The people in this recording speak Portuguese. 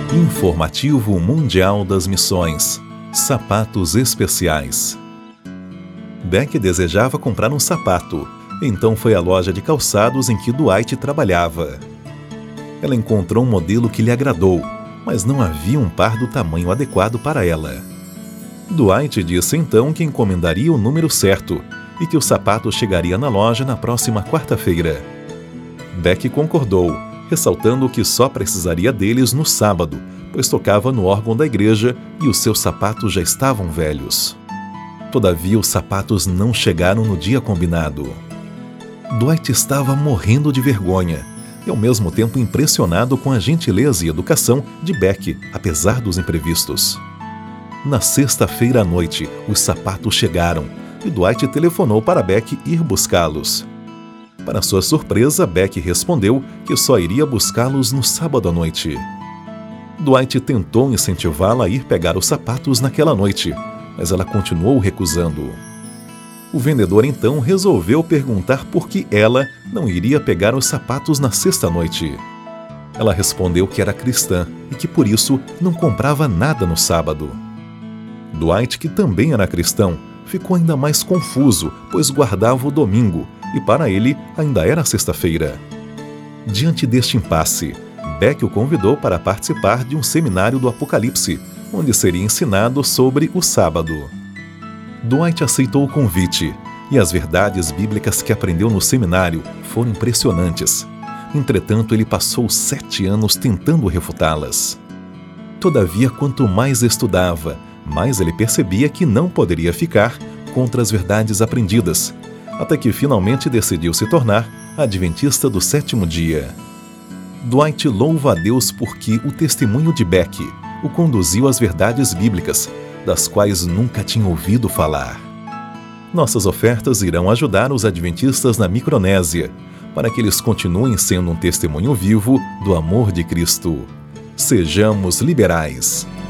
Informativo Mundial das Missões. Sapatos especiais. Beck desejava comprar um sapato, então foi à loja de calçados em que Dwight trabalhava. Ela encontrou um modelo que lhe agradou, mas não havia um par do tamanho adequado para ela. Dwight disse então que encomendaria o número certo e que o sapato chegaria na loja na próxima quarta-feira. Beck concordou, ressaltando que só precisaria deles no sábado, pois tocava no órgão da igreja e os seus sapatos já estavam velhos. Todavia, os sapatos não chegaram no dia combinado. Dwight estava morrendo de vergonha e, ao mesmo tempo, impressionado com a gentileza e educação de Beck, apesar dos imprevistos. Na sexta-feira à noite, os sapatos chegaram e Dwight telefonou para Beck ir buscá-los. Para sua surpresa, Beck respondeu que só iria buscá-los no sábado à noite. Dwight tentou incentivá-la a ir pegar os sapatos naquela noite, mas ela continuou recusando. O vendedor então resolveu perguntar por que ela não iria pegar os sapatos na sexta-noite. Ela respondeu que era cristã e que por isso não comprava nada no sábado. Dwight, que também era cristão, ficou ainda mais confuso, pois guardava o domingo e para ele ainda era sexta-feira. Diante deste impasse, Beck o convidou para participar de um seminário do Apocalipse, onde seria ensinado sobre o sábado. Dwight aceitou o convite, e as verdades bíblicas que aprendeu no seminário foram impressionantes. Entretanto, ele passou 7 anos tentando refutá-las. Todavia, quanto mais estudava, mais ele percebia que não poderia ficar contra as verdades aprendidas, até que finalmente decidiu se tornar adventista do 7º dia. Dwight louva a Deus porque o testemunho de Beck o conduziu às verdades bíblicas, das quais nunca tinha ouvido falar. Nossas ofertas irão ajudar os adventistas na Micronésia, para que eles continuem sendo um testemunho vivo do amor de Cristo. Sejamos liberais.